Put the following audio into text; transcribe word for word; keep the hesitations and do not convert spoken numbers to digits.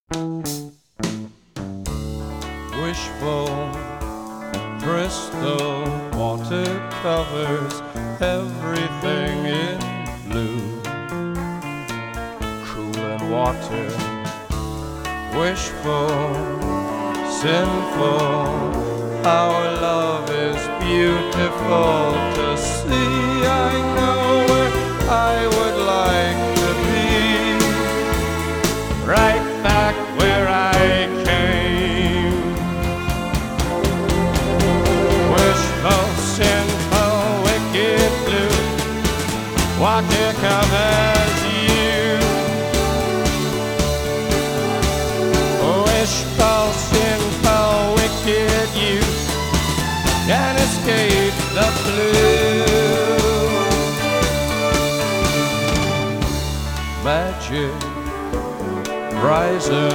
Wishful crystal water covers everything in blue. Cooling water, wishful, sinful. Our love is beautiful to see. I know where I would like to be, right back where I came. Wishful, sinful, wicked blue, water covers you. Wishful, sinful, wicked you can't escape the blue. Magic rising